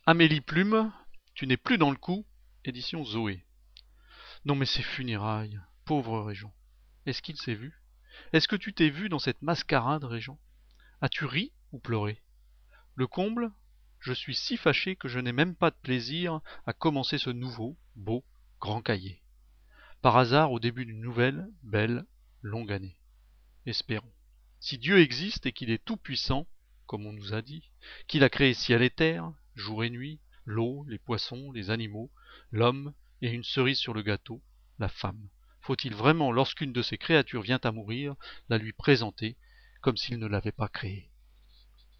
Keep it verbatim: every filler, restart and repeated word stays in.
Amélie Plume, tu n'es plus dans le coup, édition Zoé. Non mais ces funérailles, pauvre Régent. Est-ce qu'il s'est vu? Est-ce que tu t'es vu dans cette mascarade, Régent? As-tu ri ou pleuré? Le comble? Je suis si fâché que je n'ai même pas de plaisir à commencer ce nouveau, beau, grand cahier. Par hasard au début d'une nouvelle, belle, longue année. Espérons. Si Dieu existe et qu'il est tout-puissant, comme on nous a dit, qu'il a créé ciel et terre, jour et nuit, l'eau, les poissons, les animaux, l'homme et une cerise sur le gâteau, la femme, faut-il vraiment, lorsqu'une de ces créatures vient à mourir, la lui présenter comme s'il ne l'avait pas créée?